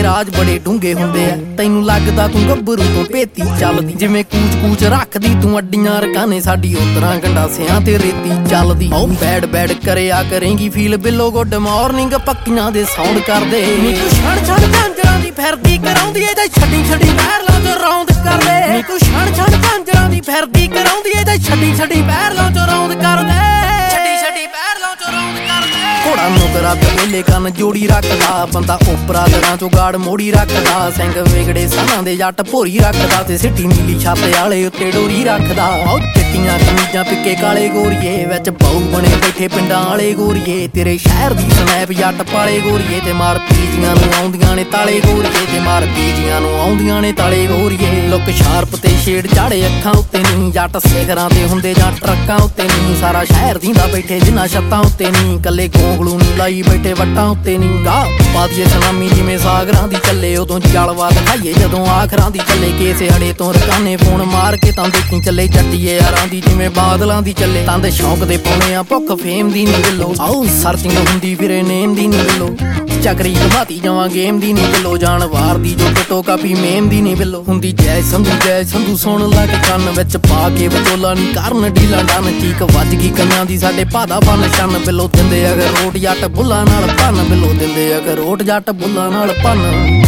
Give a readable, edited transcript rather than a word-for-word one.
ਰਾਜ ਬੜੇ ਡੂੰਘੇ ਹੁੰਦੇ ਆ। ਤੈਨੂੰ ਲੱਗਦਾ ਤੂੰ ਗੱਭਰੂ ਤੋਂ ਭੇਤੀ ਚੱਲਦੀ, ਜਿਵੇਂ ਕੂਚ ਕੂਚ ਰੱਖਦੀ ਤੂੰ ਅੱਡੀਆਂ ਰਕਾਨੇ ਸਾਡੀ ਉਤਰਾਂ ਗੰਡਾਸਿਆਂ ਤੇ ਰੇਤੀ ਚੱਲਦੀ। ਓ ਬੈਡ ਬੈਡ ਕਰਿਆ ਕਰੇਂਗੀ ਫੀਲ ਬਿੱਲੋ ਗੁੱਡ ਮਾਰਨਿੰਗ ਪੱਕੀਆਂ ਦੇ ਸਾਊਂਡ ਕਰਦੇ। ਨੀ ਤੂੰ ਛੜ ਛੜ ਝਾਂਜਰਾਂ ਦੀ ਫਿਰਦੀ ਕਰਾਉਂਦੀ ਏ ਤੇ ਛੱਡੀ ਛੱਡੀ ਪੈਰਲਾਂ ਚ ਰੌਂਦ ਕਰਦੇ। ਨੀ ਤੂੰ ਛੜ ਛੜ ਝਾਂਜਰਾਂ ਦੀ ਫਿਰਦੀ ਕਰਾਉਂਦੀ ਏ ਤੇ ਛੱਡੀ ਛੱਡੀ ਪੈਰਲਾਂ ਚ ਰੌਂਦ ਕਰਦੇ। ਛੱਡੀ ਛੱਡੀ ਪੈਰਲਾਂ ਚ ਰੌਂਦ ਕਰਦੇ। ਘੋੜਾ ਨੁਕਰਾ ਤੇ ਵੇਲੇ ਕੰਨ ਜੋੜੀ ਰੱਖਦਾ, ਬੰਦਾ ਓਪਰਾ ਦਰਾਂ ਚੋਂ ਗਾੜ ਮੋੜੀ ਰੱਖਦਾ। ਸਿੰਘ ਵਿਗੜੇ ਸਾਲਾਂ ਦੇ ਜੱਟ ਭੋਰੀ ਰੱਖਦਾ, ਤੇ ਸਿੱਟੀ ਨੀਲੀ ਛੱਤ ਵਾਲੇ ਉੱਤੇ ਡੋਰੀ ਰੱਖਦਾ। ਓ ਚਿੱਟੀਆਂ ਕਮੀਜ਼ਾਂ ਪਿੱਕੇ ਕਾਲੇ ਗੋਰੀਏ, ਵਿੱਚ ਬਾਊ ਬਣੇ ਬੈਠੇ ਪਿੰਡਾਂ ਵਾਲੇ ਗੋਰੀਏ। ਤੇਰੇ ਸ਼ਹਿਰ ਦੀ ਸਨੈਪ ਜੱਟ ਪਾਲੇ ਗੋਰੀਏ, ਤੇ ਮਾਰ ਪੀਜੀਆਂ ਨੂੰ ਆਉਂਦੀਆਂ ਨੇ ਤਾਲੇ ਗੋਰੀਏ। ਤੇ ਮਾਰ ਪੀਜੀਆਂ ਨੂੰ ਆਉਂਦੀਆਂ ਨੇ ਤਾਲੇ ਗੋਰੀਏ। ਲੁੱਕ ਸ਼ਾਰਪ ਤੇ ਸ਼ੇਡ ਚਾੜੇ ਅੱਖਾਂ ਉੱਤੇ ਨੀ, ਜੱਟ ਸਿਖਰਾਂ ਤੇ ਹੁੰਦੇ ਜਾਂ ਟਰੱਕਾਂ ਉੱਤੇ ਨੀ। ਸਾਰਾ ਸ਼ਹਿਰ ਦੀਂਦਾ ਬੈਠੇ ਜਿੰਨਾ ਛੱਤਾਂ ਉੱਤੇ ਨੀ, ਕੱਲੇ ਗੋਂਗਲੂ ਨੀ ਲਾਈ ਬੈਠੇ ਵੱਟਾਂ ਉੱਤੇ ਨੀ। ਗਾ ਪਾਦੀਏ ਸਲਾਮੀ ਜਿਵੇਂ ਸਾਗਰਾਂ ਦੀ ਚੱਲੇ, ਉਦੋਂ ਜਲਵਾ ਦਿਖਾਈਏ ਜਦੋਂ ਆਖਰਾਂ ਦੀ ਚੱਲੇ। ਕਿਸੇ ਅੜੇ ਤੋਂ ਰਕਾਨੇ ਫੋਨ ਮਾਰ ਕੇ ਤਾਂ ਦੇਖੀ ਚੱਲੇ, ਜੱਟੀਏ ਯਾਰਾਂ ਦੀ ਜਿਵੇਂ ਬਾਦਲਾਂ ਦੀ ਚੱਲੇ। ਤਾਂ ਦੇ ਸ਼ੌਂਕ ਦੇ ਪਾਉਣੇ ਆ ਭੁੱਖ ਫੇਮ ਦੀ ਨੀ ਬਿੱਲੋ, ਆਓ ਸਰਚਿੰਗ ਹੁੰਦੀ ਫਿਰੇ ਨੇਮ ਦੀ ਨੀ ਬਿੱਲੋ। ਚੱਕਰੀ ਘਮਾਤੀ ਜਾਵਾਂ ਗੇਮ ਦੀ ਨੀ ਬਿੱਲੋ, ਜਾਣ ਵਾਰ ਦੀ ਜੋ ਟੋ ਕਾਪੀ ਮੇਮ ਦੀ ਨੀ ਬਿੱਲੋ। ਹੁੰਦੀ ਜੈ ਸੰਧੂ ਸੁਣ ਲੱਗ ਕੰਨ ਵਿੱਚ ਪਾ ਕੇ ਵਿਚੋਲਾ ਨੀ ਕਰਨ ਢੀਲਾ ਡਨ। ਚੀਕ ਵੱਜ ਗਈ ਕੰਨਾਂ ਦੀ ਸਾਡੇ ਭਾਦਾ ਬਨ ਛੰਨ ਬਿੱਲੋ। ਦਿੰਦੇ ਅਗਰ ਰੋਟ ਜੱਟ ਬੁੱਲਾਂ ਨਾਲ ਭੰਨ ਬਿੱਲੋ, ਦਿੰਦੇ ਅਗਰ ਰੋਟ ਜੱਟ ਬੁੱਲਾਂ ਨਾਲ ਭੰਨ।